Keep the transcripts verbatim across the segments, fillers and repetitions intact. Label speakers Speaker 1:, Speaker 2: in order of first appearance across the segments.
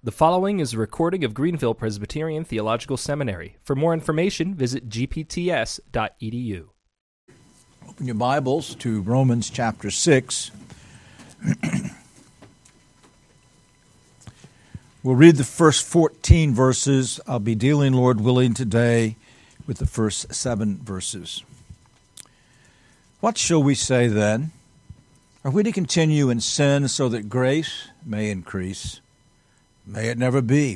Speaker 1: The following is a recording of Greenville Presbyterian Theological Seminary. For more information, visit g p t s dot e d u.
Speaker 2: Open your Bibles to Romans chapter six. We'll read the first fourteen verses. I'll be dealing, Lord willing, today with the first seven verses. What shall we say then? Are we to continue in sin so that grace may increase? May it never be.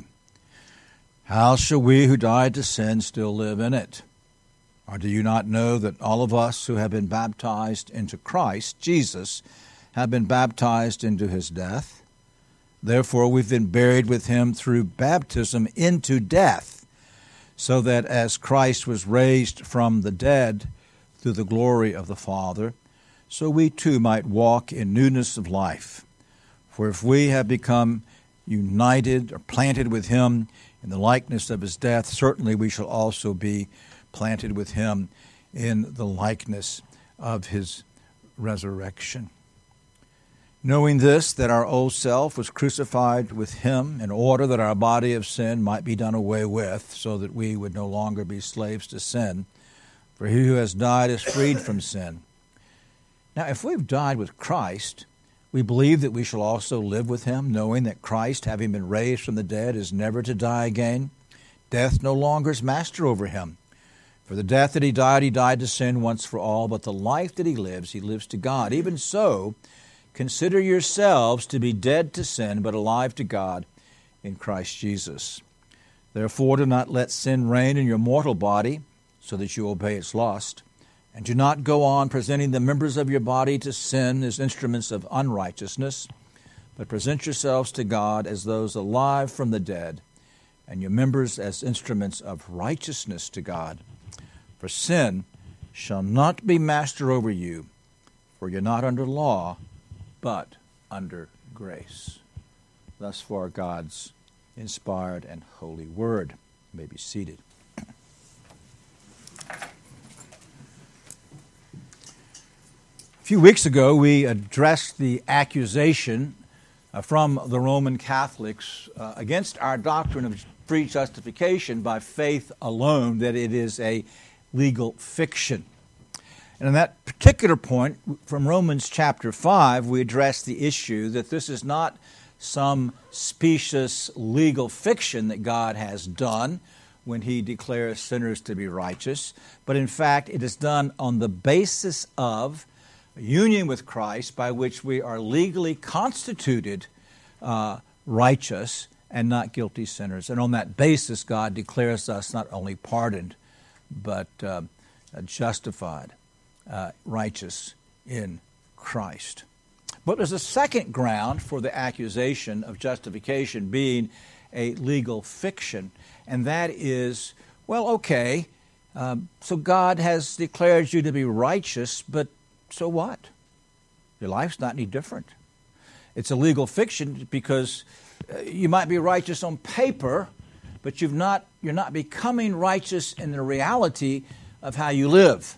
Speaker 2: How shall we who died to sin still live in it? Or do you not know that all of us who have been baptized into Christ Jesus have been baptized into his death? Therefore we've been buried with him through baptism into death, so that as Christ was raised from the dead through the glory of the Father, so we too might walk in newness of life. For if we have become united or planted with him in the likeness of his death, certainly we shall also be planted with him in the likeness of his resurrection. Knowing this, that our old self was crucified with him in order that our body of sin might be done away with, so that we would no longer be slaves to sin. For he who has died is freed from sin. Now, if we've died with Christ, we believe that we shall also live with him, knowing that Christ, having been raised from the dead, is never to die again. Death no longer is master over him. For the death that he died, he died to sin once for all, but the life that he lives, he lives to God. Even so, consider yourselves to be dead to sin, but alive to God in Christ Jesus. Therefore, do not let sin reign in your mortal body, so that you obey its lust. And do not go on presenting the members of your body to sin as instruments of unrighteousness, but present yourselves to God as those alive from the dead, and your members as instruments of righteousness to God. For sin shall not be master over you, for you're not under law, but under grace. Thus far God's inspired and holy word. You may be seated. A few weeks ago, we addressed the accusation uh, from the Roman Catholics uh, against our doctrine of free justification by faith alone, that it is a legal fiction. And on that particular point, from Romans chapter five, we addressed the issue that this is not some specious legal fiction that God has done when he declares sinners to be righteous, but in fact it is done on the basis of union with Christ, by which we are legally constituted uh, righteous and not guilty sinners. And on that basis, God declares us not only pardoned, but uh, justified, uh, righteous in Christ. But there's a second ground for the accusation of justification being a legal fiction, and that is, well, okay, um, so God has declared you to be righteous, but so what? Your life's not any different. It's a legal fiction because uh, you might be righteous on paper, but you've not, you're not becoming righteous in the reality of how you live.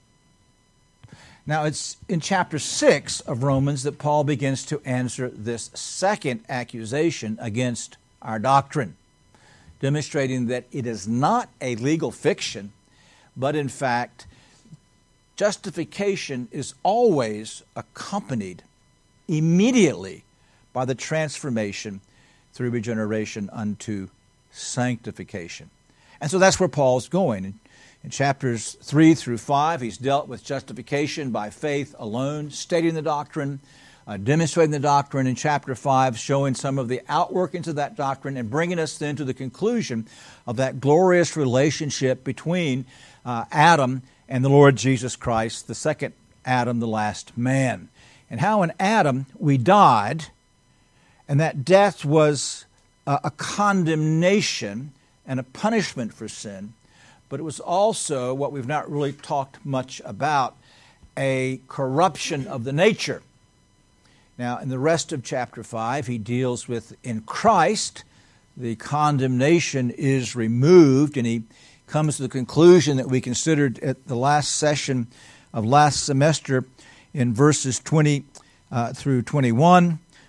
Speaker 2: Now, it's in chapter six of Romans that Paul begins to answer this second accusation against our doctrine, demonstrating that it is not a legal fiction, but in fact, justification is always accompanied immediately by the transformation through regeneration unto sanctification. And so that's where Paul's going. In, in chapters three through five, he's dealt with justification by faith alone, stating the doctrine, uh, demonstrating the doctrine. In chapter five, showing some of the outworkings of that doctrine and bringing us then to the conclusion of that glorious relationship between uh, Adam and the Lord Jesus Christ, the second Adam, the last man. And how in Adam we died, and that death was a, a condemnation and a punishment for sin, but it was also, what we've not really talked much about, a corruption of the nature. Now, in the rest of chapter five, he deals with, in Christ, the condemnation is removed, and he comes to the conclusion that we considered at the last session of last semester in verses twenty uh, through twenty-one,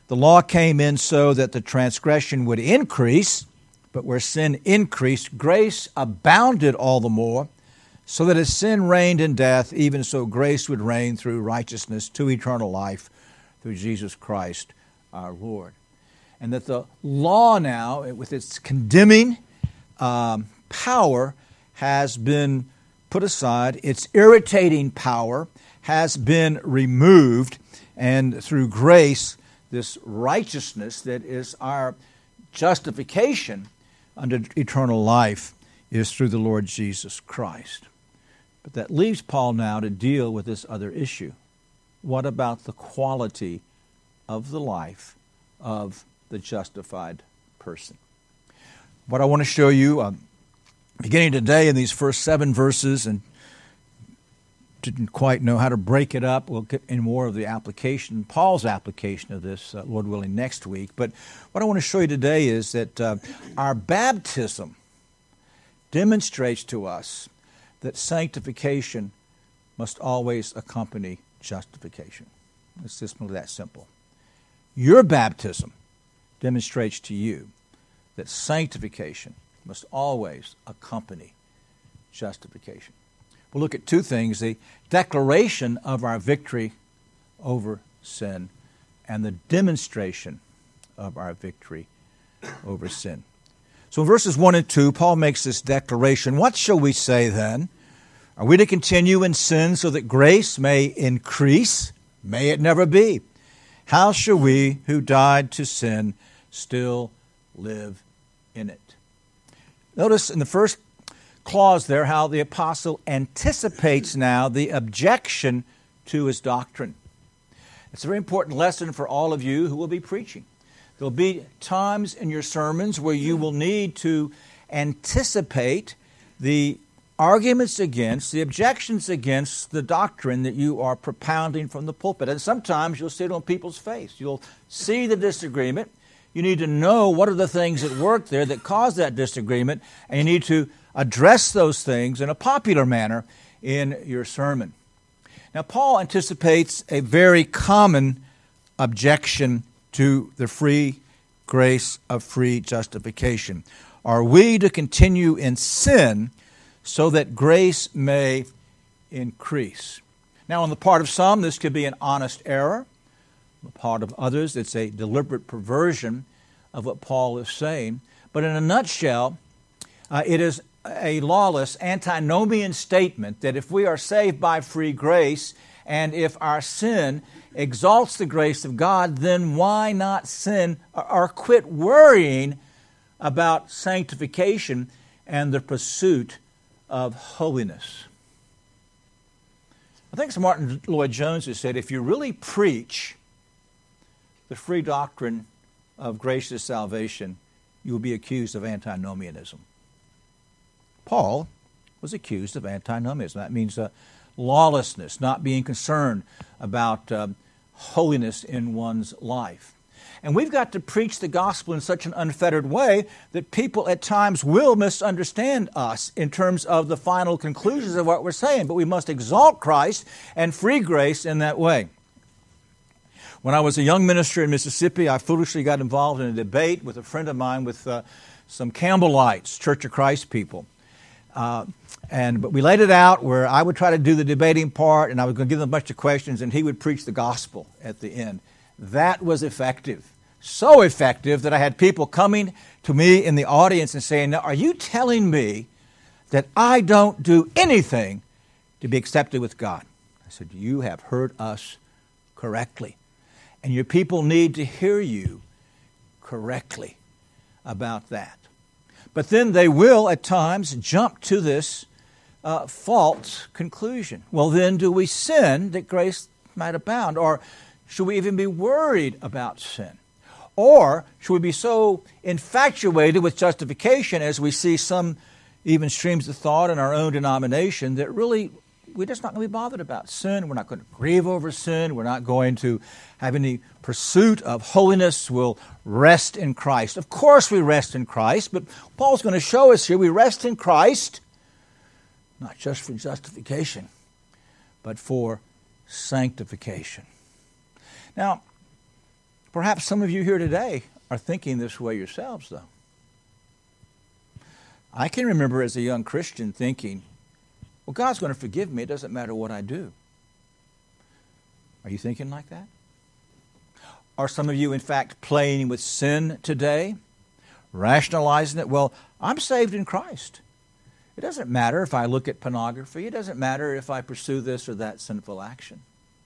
Speaker 2: The law came in so that the transgression would increase, but where sin increased, grace abounded all the more, so that as sin reigned in death, even so grace would reign through righteousness to eternal life through Jesus Christ our Lord. And that the law now, with its condemning um, power, has been put aside. Its irritating power has been removed, and through grace, this righteousness that is our justification under eternal life is through the Lord Jesus Christ. But that leaves Paul now to deal with this other issue. What about the quality of the life of the justified person? What I want to show you, um, beginning today in these first seven verses, and didn't quite know how to break it up. We'll get in more of the application, Paul's application of this, uh, Lord willing, next week. But what I want to show you today is that uh, our baptism demonstrates to us that sanctification must always accompany justification. It's just that simple. Your baptism demonstrates to you that sanctification must always accompany justification. We'll look at two things, the declaration of our victory over sin and the demonstration of our victory over sin. So in verses one and two, Paul makes this declaration. What shall we say then? Are we to continue in sin so that grace may increase? May it never be. How shall we who died to sin still live in it? Notice in the first clause there how the apostle anticipates now the objection to his doctrine. It's a very important lesson for all of you who will be preaching. There'll be times in your sermons where you will need to anticipate the arguments against, the objections against the doctrine that you are propounding from the pulpit. And sometimes you'll see it on people's face. You'll see the disagreement. You need to know what are the things that work there that cause that disagreement, and you need to address those things in a popular manner in your sermon. Now, Paul anticipates a very common objection to the free grace of free justification. Are we to continue in sin so that grace may increase? Now, on the part of some, this could be an honest error. On the part of others, it's a deliberate perversion of what Paul is saying. But in a nutshell, uh, it is a lawless, antinomian statement that if we are saved by free grace, and if our sin exalts the grace of God, then why not sin or quit worrying about sanctification and the pursuit of holiness? I think it's Martin Lloyd-Jones who said, if you really preach the free doctrine of gracious salvation, you will be accused of antinomianism. Paul was accused of antinomianism. That means uh, lawlessness, not being concerned about uh, holiness in one's life. And we've got to preach the gospel in such an unfettered way that people at times will misunderstand us in terms of the final conclusions of what we're saying. But we must exalt Christ and free grace in that way. When I was a young minister in Mississippi, I foolishly got involved in a debate with a friend of mine with uh, some Campbellites, Church of Christ people. Uh, and but we laid it out where I would try to do the debating part, and I was going to give them a bunch of questions, and he would preach the gospel at the end. That was effective. So effective that I had people coming to me in the audience and saying, now, are you telling me that I don't do anything to be accepted with God? I said, you have heard us correctly. And your people need to hear you correctly about that. But then they will, at times, jump to this uh, false conclusion. Well, then, do we sin that grace might abound? Or should we even be worried about sin? Or should we be so infatuated with justification, as we see some even streams of thought in our own denomination, that really we're just not going to be bothered about sin. We're not going to grieve over sin. We're not going to have any pursuit of holiness. We'll rest in Christ. Of course we rest in Christ, but Paul's going to show us here we rest in Christ not just for justification, but for sanctification. Now, Perhaps some of you here today are thinking this way yourselves, though. I can remember as a young Christian thinking, well, God's going to forgive me. It doesn't matter what I do. Are you thinking like that? Are some of you, in fact, playing with sin today? Rationalizing it? Well, I'm saved in Christ. It doesn't matter if I look at pornography. It doesn't matter if I pursue this or that sinful action.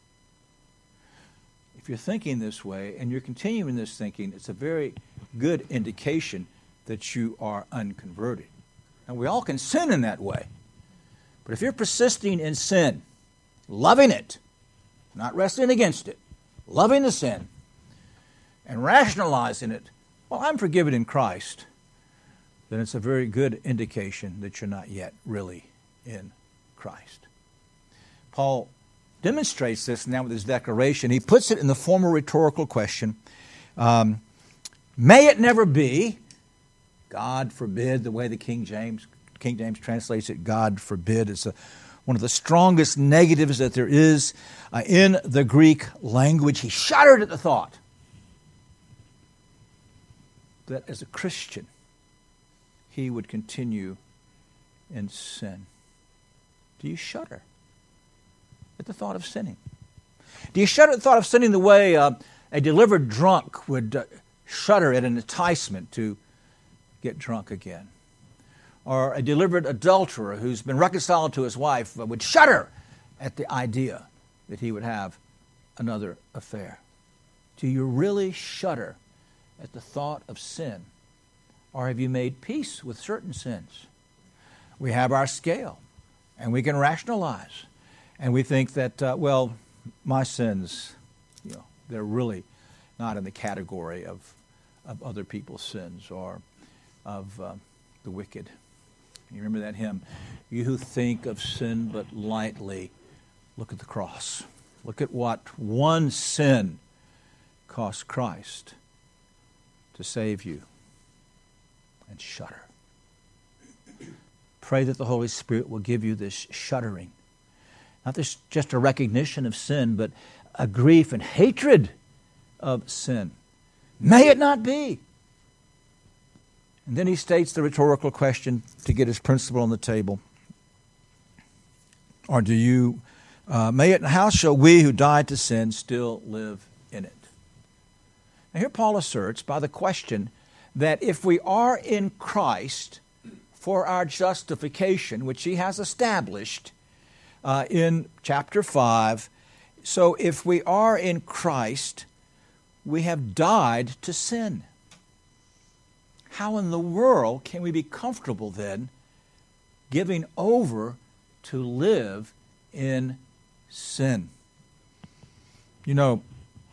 Speaker 2: If you're thinking this way and you're continuing this thinking, it's a very good indication that you are unconverted. And we all can sin in that way. But if you're persisting in sin, loving it, not wrestling against it, loving the sin, and rationalizing it, well, I'm forgiven in Christ, then it's a very good indication that you're not yet really in Christ. Paul demonstrates this now with his declaration. He puts it in the form of a rhetorical question. Um, May it never be, God forbid, the way the King James King James translates it, God forbid. It's a, one of the strongest negatives that there is uh, in the Greek language. He shuddered at the thought that as a Christian, he would continue in sin. Do you shudder at the thought of sinning? Do you shudder at the thought of sinning the way uh, a delivered drunk would uh, shudder at an enticement to get drunk again? Or a delivered adulterer who's been reconciled to his wife uh, would shudder at the idea that he would have another affair. Do you really shudder at the thought of sin? Or have you made peace with certain sins? We have our scale, and we can rationalize. And we think that, uh, well, my sins, you know, they're really not in the category of, of other people's sins or of uh, the wicked. You remember that hymn, you who think of sin but lightly, look at the cross. Look at what one sin cost Christ to save you, and shudder. Pray that the Holy Spirit will give you this shuddering. Not this just a recognition of sin, but a grief and hatred of sin. May it not be. And then he states the rhetorical question to get his principle on the table. Or do you, uh, may it, how shall we who died to sin still live in it? Now here Paul asserts by the question that if we are in Christ for our justification, which he has established uh, in chapter five, so if we are in Christ, we have died to sin. How in the world can we be comfortable then giving over to live in sin? You know,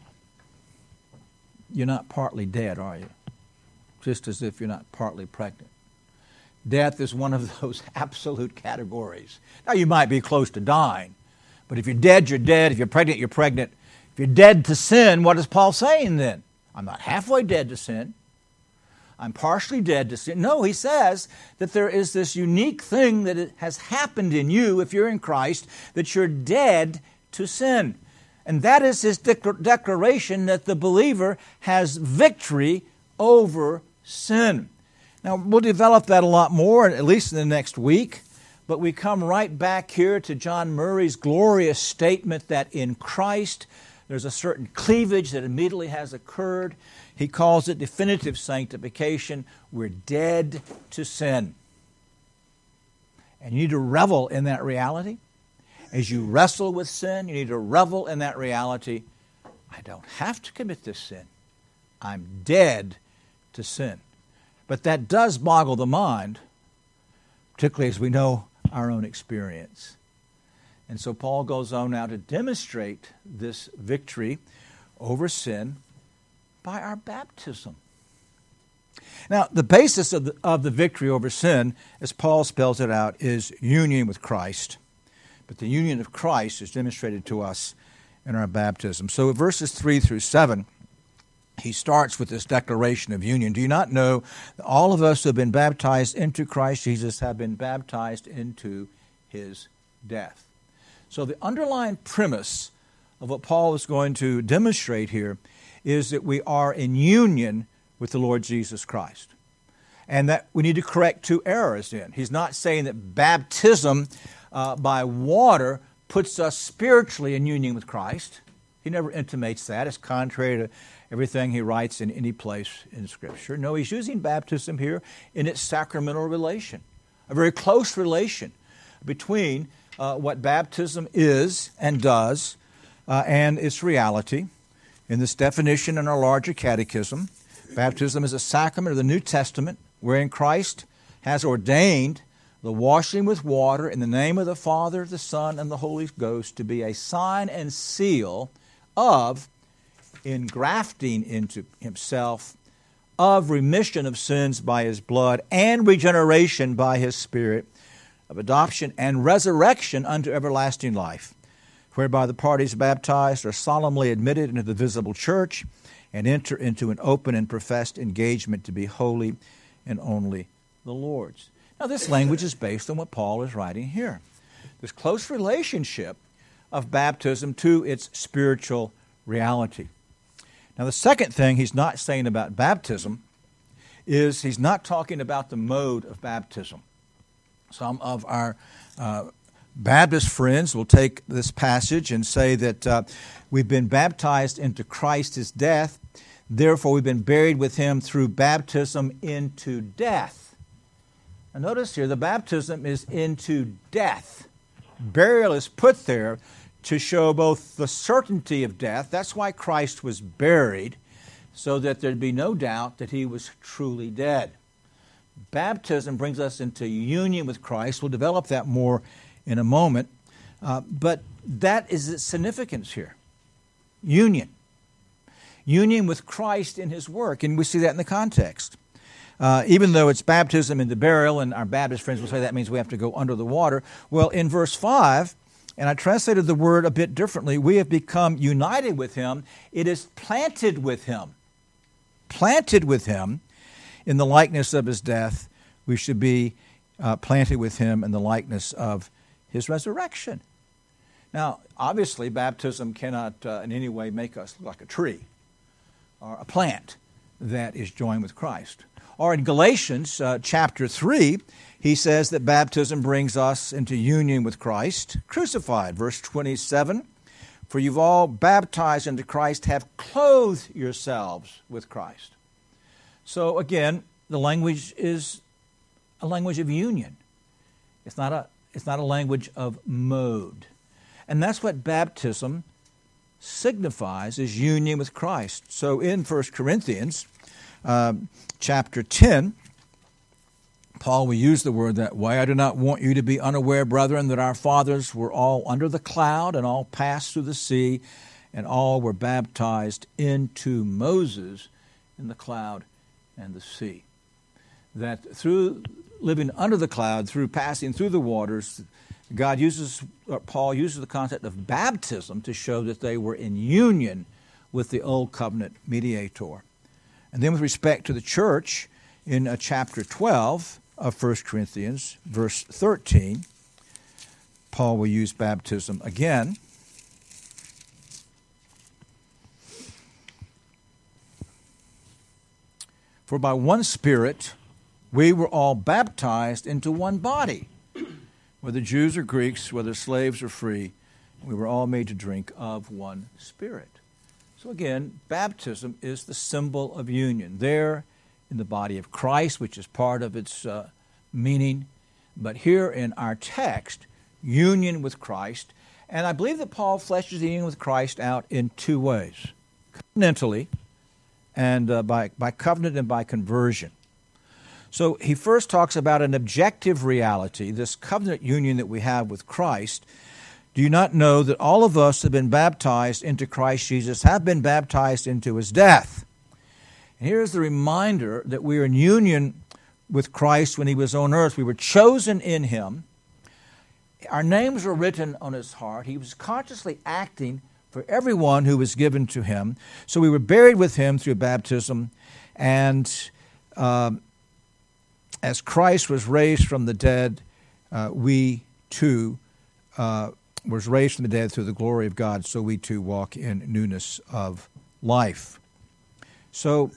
Speaker 2: you're not partly dead, are you? Just as if you're not partly pregnant. Death is one of those absolute categories. Now, you might be close to dying, but if you're dead, you're dead. If you're pregnant, you're pregnant. If you're dead to sin, what is Paul saying then? I'm not halfway dead to sin. I'm partially dead to sin. No, he says that there is this unique thing that has happened in you, if you're in Christ, that you're dead to sin. And that is his declaration that the believer has victory over sin. Now, we'll develop that a lot more, at least in the next week. But we come right back here to John Murray's glorious statement that in Christ there's a certain cleavage that immediately has occurred. He calls it definitive sanctification. We're dead to sin. And you need to revel in that reality. As you wrestle with sin, you need to revel in that reality. I don't have to commit this sin. I'm dead to sin. But that does boggle the mind, particularly as we know our own experience. And so Paul goes on now to demonstrate this victory over sin by our baptism. Now, the basis of the, of the victory over sin, as Paul spells it out, is union with Christ. But the union of Christ is demonstrated to us in our baptism. So verses three through seven, he starts with this declaration of union. Do you not know that all of us who have been baptized into Christ Jesus have been baptized into his death? So the underlying premise of what Paul is going to demonstrate here is that we are in union with the Lord Jesus Christ. And that we need to correct two errors in. He's not saying that baptism uh, by water puts us spiritually in union with Christ. He never intimates that. It's contrary to everything he writes in any place in Scripture. No, he's using baptism here in its sacramental relation, a very close relation between uh, what baptism is and does uh, and its reality. In this definition in our larger catechism, baptism is a sacrament of the New Testament wherein Christ has ordained the washing with water in the name of the Father, the Son, and the Holy Ghost to be a sign and seal of engrafting into himself, of remission of sins by his blood, and regeneration by his Spirit, of adoption and resurrection unto everlasting life, whereby the parties baptized are solemnly admitted into the visible church and enter into an open and professed engagement to be holy and only the Lord's. Now, this language is based on what Paul is writing here. This close relationship of baptism to its spiritual reality. Now, the second thing he's not saying about baptism is he's not talking about the mode of baptism. Some of our uh, Baptist friends will take this passage and say that uh, we've been baptized into Christ's death, therefore we've been buried with him through baptism into death. Now notice here, the baptism is into death. Burial is put there to show both the certainty of death. That's why Christ was buried, so that there'd be no doubt that he was truly dead. Baptism brings us into union with Christ. We'll develop that more in a moment. Uh, but that is its significance here. Union. Union with Christ in his work. And we see that in the context. Uh, even though it's baptism into burial, and our Baptist friends will say that means we have to go under the water. Well, in verse five, and I translated the word a bit differently, we have become united with him. It is planted with him. Planted with him in the likeness of his death. We should be uh, planted with him in the likeness of his resurrection. Now, obviously, baptism cannot uh, in any way make us look like a tree or a plant that is joined with Christ. Or in Galatians uh, chapter three, he says that baptism brings us into union with Christ, crucified. Verse twenty-seven, for you've all baptized into Christ, have clothed yourselves with Christ. So again, the language is a language of union. It's not a, it's not a language of mode. And that's what baptism signifies, is union with Christ. So in First Corinthians uh, chapter ten, Paul will use the word that way. I do not want you to be unaware, brethren, that our fathers were all under the cloud and all passed through the sea, and all were baptized into Moses in the cloud and the sea. That through living under the cloud, through passing through the waters, God uses, or Paul uses the concept of baptism to show that they were in union with the old covenant mediator. And then with respect to the church, in uh, chapter twelve of First Corinthians, verse thirteen, Paul will use baptism again. For by one Spirit we were all baptized into one body, whether Jews or Greeks, whether slaves or free, we were all made to drink of one Spirit. So again, baptism is the symbol of union. There in the body of Christ, which is part of its uh, meaning, but here in our text, union with Christ. And I believe that Paul fleshes the union with Christ out in two ways, covenantally and uh, by, by covenant and by conversion. So he first talks about an objective reality, this covenant union that we have with Christ. Do you not know that all of us have been baptized into Christ Jesus, have been baptized into his death? And here's the reminder that we are in union with Christ when he was on earth. We were chosen in him. Our names were written on his heart. He was consciously acting for everyone who was given to him. So we were buried with him through baptism, and uh, as Christ was raised from the dead, uh, we too uh, was raised from the dead through the glory of God, so we too walk in newness of life. So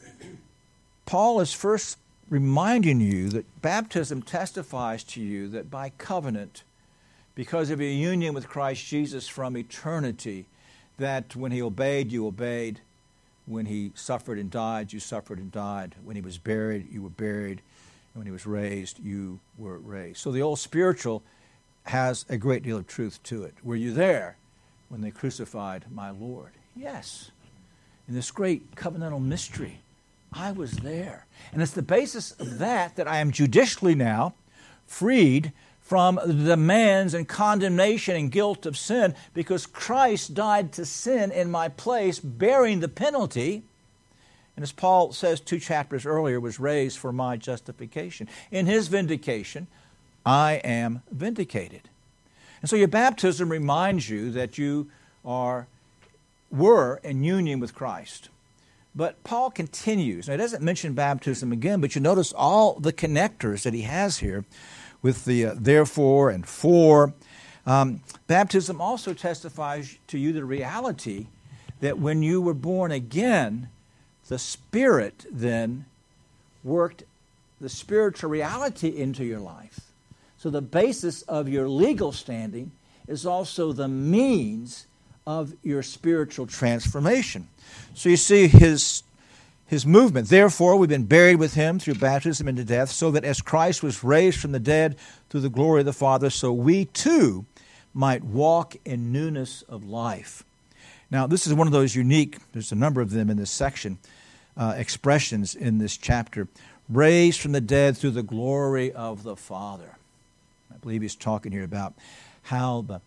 Speaker 2: Paul is first reminding you that baptism testifies to you that by covenant, because of your union with Christ Jesus from eternity, that when he obeyed, you obeyed. When he suffered and died, you suffered and died. When he was buried, you were buried. And when he was raised, you were raised. So the old spiritual has a great deal of truth to it. Were you there when they crucified my Lord? Yes. In this great covenantal mystery, I was there. And it's the basis of that that I am judicially now freed from the demands and condemnation and guilt of sin, because Christ died to sin in my place, bearing the penalty. And as Paul says two chapters earlier, was raised for my justification. In his vindication, I am vindicated. And so your baptism reminds you that you are were in union with Christ. But Paul continues. Now, he doesn't mention baptism again, but you notice all the connectors that he has here with the uh, therefore and for. Um, baptism also testifies to you the reality that when you were born again, the Spirit then worked the spiritual reality into your life. So the basis of your legal standing is also the means of your spiritual transformation. So you see his his movement. Therefore, we've been buried with him through baptism into death, so that as Christ was raised from the dead through the glory of the Father, so we too might walk in newness of life. Now, this is one of those unique, there's a number of them in this section, uh, expressions in this chapter. Raised from the dead through the glory of the Father. I believe he's talking here about how the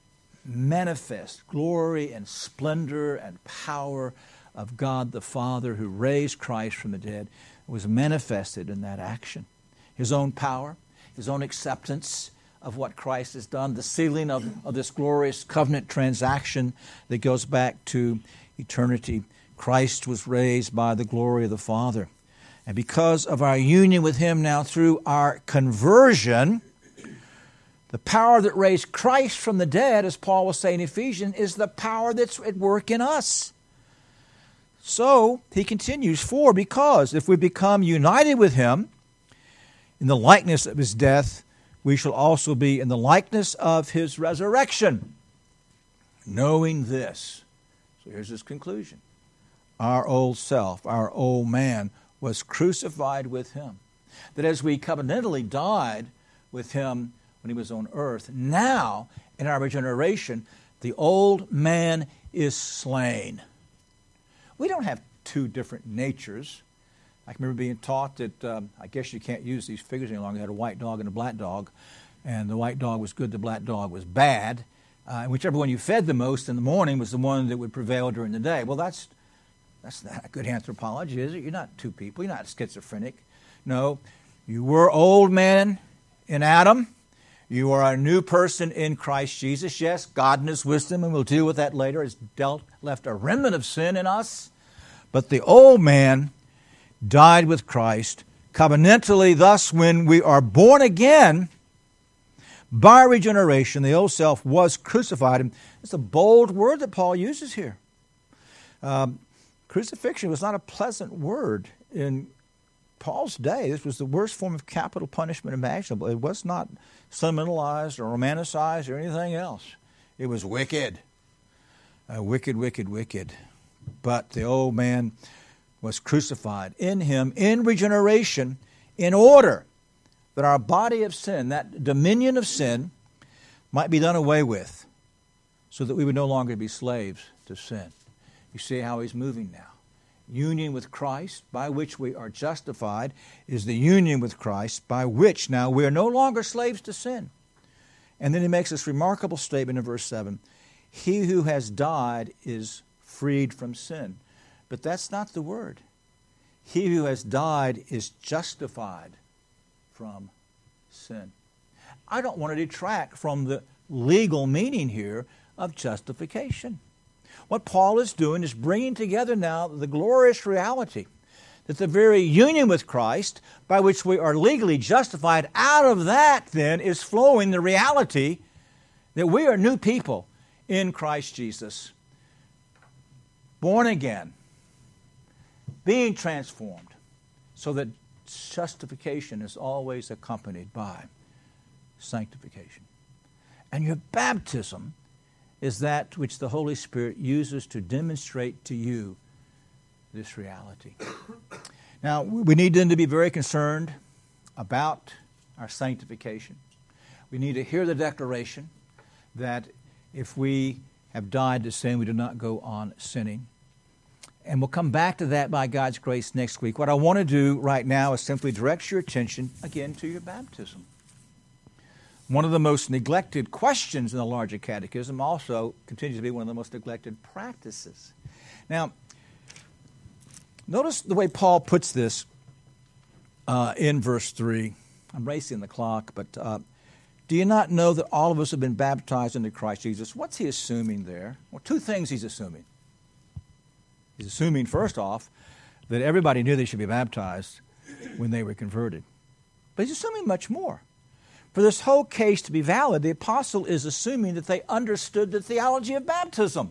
Speaker 2: manifest glory and splendor and power of God the Father, who raised Christ from the dead, was manifested in that action. His own power, his own acceptance of what Christ has done, the sealing of, of this glorious covenant transaction that goes back to eternity. Christ was raised by the glory of the Father. And because of our union with him now through our conversion, the power that raised Christ from the dead, as Paul was saying in Ephesians, is the power that's at work in us. So, he continues, for because if we become united with him in the likeness of his death, we shall also be in the likeness of his resurrection. Knowing this. So here's his conclusion. Our old self, our old man, was crucified with him. That as we covenantally died with him when he was on earth, now in our regeneration, the old man is slain. We don't have two different natures. I can remember being taught that um, I guess you can't use these figures any longer. You had a white dog and a black dog, and the white dog was good, the black dog was bad. Uh, and whichever one you fed the most in the morning was the one that would prevail during the day. Well, that's that's not a good anthropology, is it? You're not two people. You're not schizophrenic. No, you were old man in Adam. You are a new person in Christ Jesus. Yes, God in his wisdom, and we'll deal with that later, has dealt, left a remnant of sin in us. But the old man died with Christ. Covenantally, thus, when we are born again by regeneration, the old self was crucified. And it's a bold word that Paul uses here. Um, crucifixion was not a pleasant word in Paul's day. This was the worst form of capital punishment imaginable. It was not sentimentalized or romanticized or anything else. It was wicked. Uh, wicked, wicked, wicked. But the old man was crucified in him in regeneration in order that our body of sin, that dominion of sin, might be done away with so that we would no longer be slaves to sin. You see how he's moving now. Union with Christ, by which we are justified, is the union with Christ, by which now we are no longer slaves to sin. And then he makes this remarkable statement in verse seven. He who has died is freed from sin. But that's not the word. He who has died is justified from sin. I don't want to detract from the legal meaning here of justification. What Paul is doing is bringing together now the glorious reality that the very union with Christ, by which we are legally justified, out of that then is flowing the reality that we are new people in Christ Jesus, born again, being transformed, so that justification is always accompanied by sanctification. And your baptism is that which the Holy Spirit uses to demonstrate to you this reality. Now, we need then to be very concerned about our sanctification. We need to hear the declaration that if we have died to sin, we do not go on sinning. And we'll come back to that by God's grace next week. What I want to do right now is simply direct your attention again to your baptism. One of the most neglected questions in the larger catechism also continues to be one of the most neglected practices. Now, notice the way Paul puts this uh, in verse three. I'm racing the clock, but uh, do you not know that all of us have been baptized into Christ Jesus? What's he assuming there? Well, two things he's assuming. He's assuming, first off, that everybody knew they should be baptized when they were converted. But he's assuming much more. For this whole case to be valid, the apostle is assuming that they understood the theology of baptism.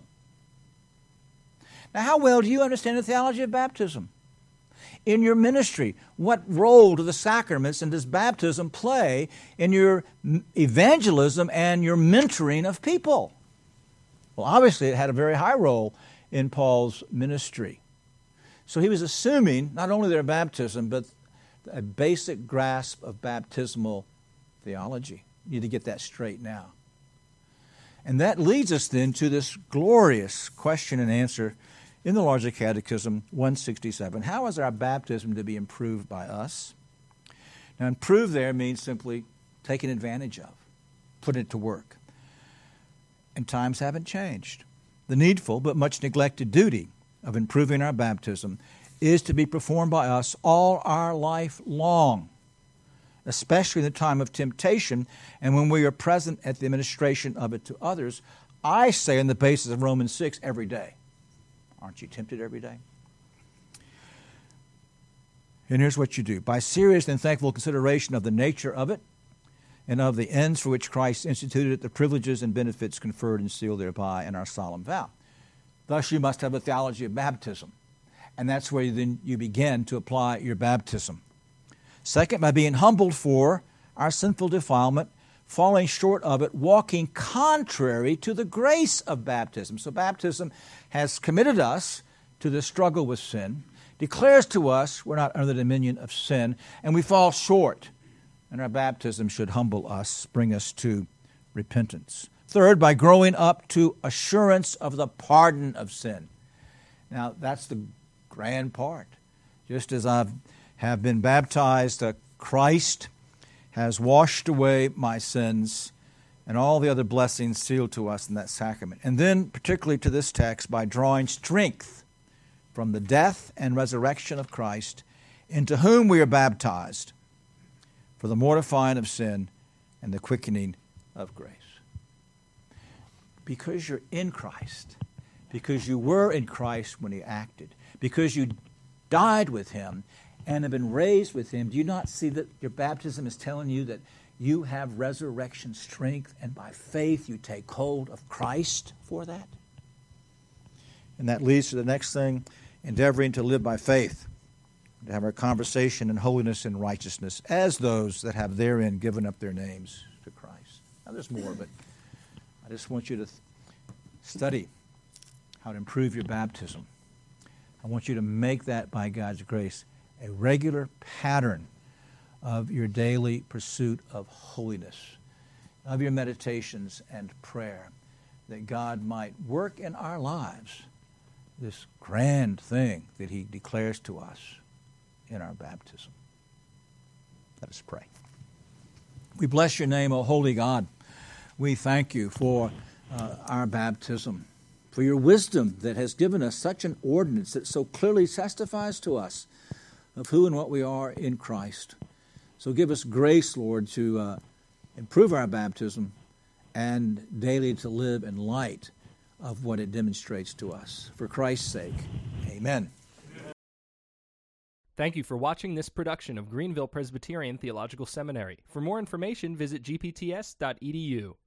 Speaker 2: Now, how well do you understand the theology of baptism? In your ministry, what role do the sacraments and does baptism play in your evangelism and your mentoring of people? Well, obviously it had a very high role in Paul's ministry. So he was assuming not only their baptism, but a basic grasp of baptismal theology. You need to get that straight now. And that leads us then to this glorious question and answer in the larger catechism, one sixty-seven. How is our baptism to be improved by us? Now, improve there means simply taken advantage of, put it to work. And times haven't changed. The needful but much neglected duty of improving our baptism is to be performed by us all our life long, especially in the time of temptation and when we are present at the administration of it to others. I say on the basis of Romans six, every day. Aren't you tempted every day? And here's what you do. By serious and thankful consideration of the nature of it and of the ends for which Christ instituted it, the privileges and benefits conferred and sealed thereby in our solemn vow. Thus you must have a theology of baptism. And that's where then you begin to apply your baptism. Second, by being humbled for our sinful defilement, falling short of it, walking contrary to the grace of baptism. So baptism has committed us to the struggle with sin, declares to us we're not under the dominion of sin, and we fall short. And our baptism should humble us, bring us to repentance. Third, by growing up to assurance of the pardon of sin. Now, that's the grand part. Just as I have been baptized, uh, Christ has washed away my sins and all the other blessings sealed to us in that sacrament. And then, particularly to this text, by drawing strength from the death and resurrection of Christ, into whom we are baptized for the mortifying of sin and the quickening of grace. Because you're in Christ, because you were in Christ when He acted, because you died with Him and have been raised with Him, do you not see that your baptism is telling you that you have resurrection strength, and by faith you take hold of Christ for that? And that leads to the next thing, endeavoring to live by faith, to have our conversation in holiness and righteousness as those that have therein given up their names to Christ. Now there's more, but I just want you to study how to improve your baptism. I want you to make that, by God's grace, a regular pattern of your daily pursuit of holiness, of your meditations and prayer, that God might work in our lives this grand thing that He declares to us in our baptism. Let us pray. We bless your name, O holy God. We thank you for uh, our baptism, for your wisdom that has given us such an ordinance that so clearly testifies to us of who and what we are in Christ. So give us grace, Lord, to uh, improve our baptism and daily to live in light of what it demonstrates to us. For Christ's sake, amen.
Speaker 1: Thank you for watching this production of Greenville Presbyterian Theological Seminary. For more information, visit g p t s dot e d u.